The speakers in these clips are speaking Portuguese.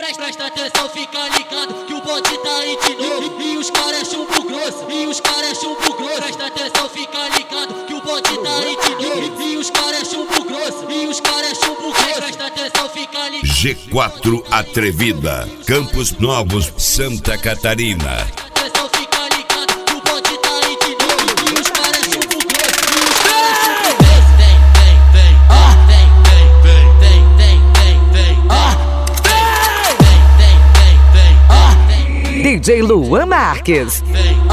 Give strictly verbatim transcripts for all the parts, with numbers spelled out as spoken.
Presta atenção, fica ligado que o bonde tá aí de novo. E os cara é chumbo grosso, e os cara é chumbo grosso. Presta atenção, fica ligado que o bonde tá aí de novo. E os cara é chumbo grosso, e os cara é chumbo grosso. Presta atenção, fica ligado. G quatro Atrevida, Campos Novos, Santa Catarina. Presta atenção, fica ligado que o bonde tá aí de novo. E os cara é chumbo grosso, e os cara é chumbo grosso. Vem, vem, vem, vem, vem, vem, vem, vem, vem, vem. D J Luan Marques.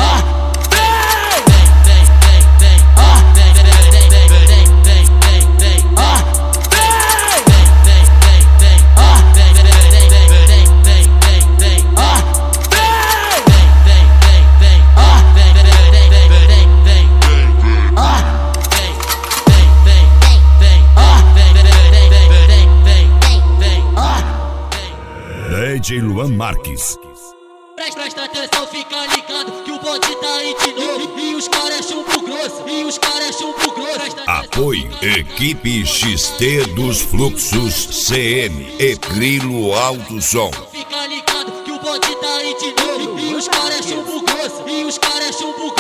D J Luan Marques. Presta atenção, fica ligado que o bonde tá aí de novo. E os cara é chumbo grosso, e os cara é chumbo grosso. Apoio Equipe X T dos Fluxos C M e Grilo Alto Som. Fica ligado que o bonde tá aí de novo. E os cara é chumbo grosso, e os cara é chumbo grosso.